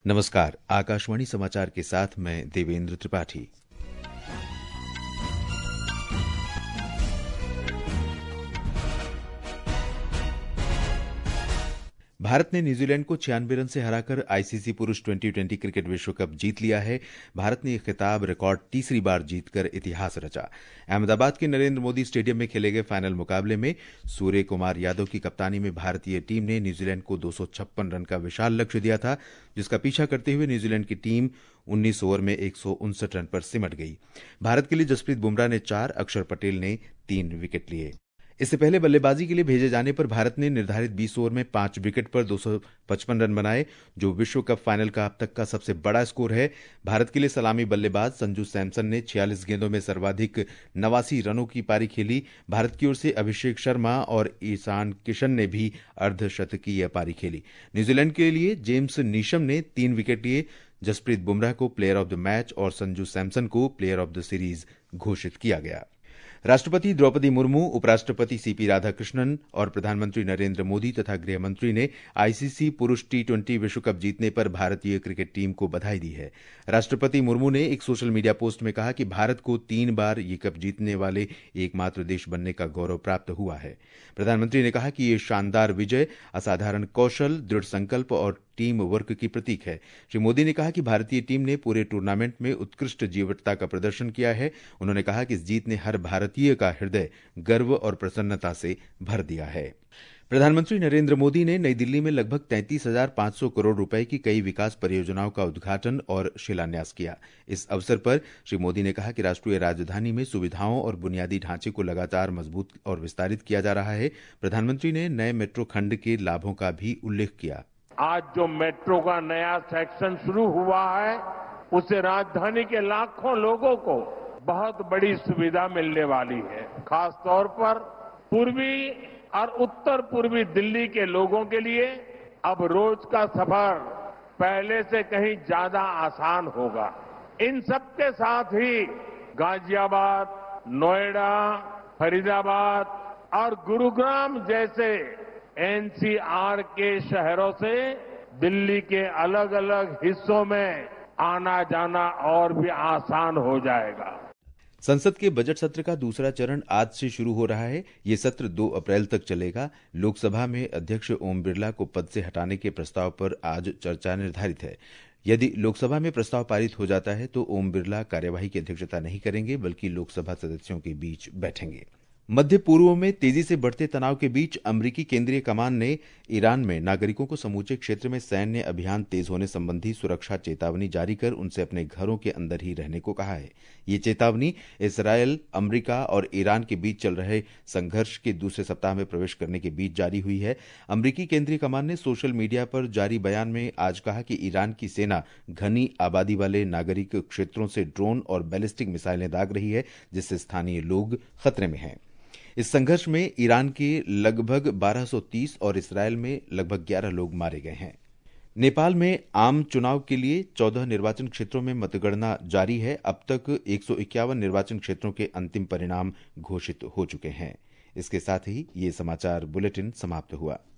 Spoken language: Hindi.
नमस्कार, आकाशवाणी समाचार के साथ मैं देवेंद्र त्रिपाठी। भारत ने न्यूजीलैंड को 96 रन से हराकर आईसीसी पुरुष T20 क्रिकेट विश्व कप जीत लिया है। भारत ने यह खिताब रिकॉर्ड तीसरी बार जीतकर इतिहास रचा। अहमदाबाद के नरेंद्र मोदी स्टेडियम में खेले गए फाइनल मुकाबले में सूर्य कुमार यादव की कप्तानी में भारतीय टीम ने न्यूजीलैंड को 256 रन का विशाल लक्ष्य दिया था, जिसका पीछा करते हुए न्यूजीलैंड की टीम 19 ओवर में 159 रन पर सिमट गई। भारत के लिए जसप्रीत बुमराह ने 4, अक्षर पटेल ने 3 विकेट लिए। इससे पहले बल्लेबाजी के लिए भेजे जाने पर भारत ने निर्धारित 20 ओवर में 5 विकेट पर 255 रन बनाए, जो विश्व कप फाइनल का अब तक का सबसे बड़ा स्कोर है। भारत के लिए सलामी बल्लेबाज संजू सैमसन ने 46 गेंदों में सर्वाधिक 89 रनों की पारी खेली। भारत की ओर से अभिषेक शर्मा और ईशान किशन ने भी अर्धशतकीय पारी खेली। न्यूजीलैंड के लिए जेम्स नीशम ने 3 विकेट लिए। जसप्रीत बुमराह को प्लेयर ऑफ द मैच और संजू सैमसन को प्लेयर ऑफ द सीरीज घोषित किया गया। राष्ट्रपति द्रौपदी मुर्मू, उपराष्ट्रपति सीपी राधाकृष्णन और प्रधानमंत्री नरेंद्र मोदी तथा गृह मंत्री ने आईसीसी पुरुष T20 विश्व कप जीतने पर भारतीय क्रिकेट टीम को बधाई दी है। राष्ट्रपति मुर्मू ने एक सोशल मीडिया पोस्ट में कहा कि भारत को 3 बार ये कप जीतने वाले एकमात्र देश बनने का गौरव प्राप्त हुआ है। प्रधानमंत्री ने कहा कि ये शानदार विजय असाधारण कौशल, दृढ़ संकल्प और टीम वर्क की प्रतीक है। श्री मोदी ने कहा कि भारतीय टीम ने पूरे टूर्नामेंट में उत्कृष्ट जीवटता का प्रदर्शन किया है। उन्होंने कहा कि इस जीत ने हर भारतीय का हृदय गर्व और प्रसन्नता से भर दिया है। प्रधानमंत्री नरेंद्र मोदी ने नई दिल्ली में लगभग 33,500 करोड़ रुपए की कई विकास परियोजनाओं का उद्घाटन और शिलान्यास किया। इस अवसर पर श्री मोदी ने कहा कि राष्ट्रीय राजधानी में सुविधाओं और बुनियादी ढांचे को लगातार मजबूत और विस्तारित किया जा रहा है। प्रधानमंत्री ने नए मेट्रो खंड के लाभों का भी उल्लेख किया। आज जो मेट्रो का नया सेक्शन शुरू हुआ है, उससे राजधानी के लाखों लोगों को बहुत बड़ी सुविधा मिलने वाली है। खास तौर पर पूर्वी और उत्तर पूर्वी दिल्ली के लोगों के लिए अब रोज का सफर पहले से कहीं ज्यादा आसान होगा। इन सबके साथ ही गाजियाबाद, नोएडा, फरीदाबाद और गुरुग्राम जैसे एनसीआर के शहरों से दिल्ली के अलग अलग हिस्सों में आना जाना और भी आसान हो जाएगा। संसद के बजट सत्र का दूसरा चरण आज से शुरू हो रहा है। ये सत्र 2 अप्रैल तक चलेगा। लोकसभा में अध्यक्ष ओम बिरला को पद से हटाने के प्रस्ताव पर आज चर्चा निर्धारित है। यदि लोकसभा में प्रस्ताव पारित हो जाता है तो ओम बिरला कार्यवाही की अध्यक्षता नहीं करेंगे, बल्कि लोकसभा सदस्यों के बीच बैठेंगे। मध्य पूर्व में तेजी से बढ़ते तनाव के बीच अमेरिकी केंद्रीय कमान ने ईरान में नागरिकों को समूचे क्षेत्र में सैन्य अभियान तेज होने संबंधी सुरक्षा चेतावनी जारी कर उनसे अपने घरों के अंदर ही रहने को कहा है। ये चेतावनी इसराइल, अमेरिका और ईरान के बीच चल रहे संघर्ष के दूसरे सप्ताह में प्रवेश करने के बीच जारी हुई है। अमेरिकी केंद्रीय कमान ने सोशल मीडिया पर जारी बयान में आज कहा कि ईरान की सेना घनी आबादी वाले नागरिक क्षेत्रों से ड्रोन और बैलिस्टिक मिसाइलें दाग रही है, जिससे स्थानीय लोग खतरे में हैं। इस संघर्ष में ईरान के लगभग 1230 और इसराइल में लगभग 11 लोग मारे गए हैं। नेपाल में आम चुनाव के लिए 14 निर्वाचन क्षेत्रों में मतगणना जारी है। अब तक 151 निर्वाचन क्षेत्रों के अंतिम परिणाम घोषित हो चुके हैं। इसके साथ ही ये समाचार बुलेटिन समाप्त हुआ।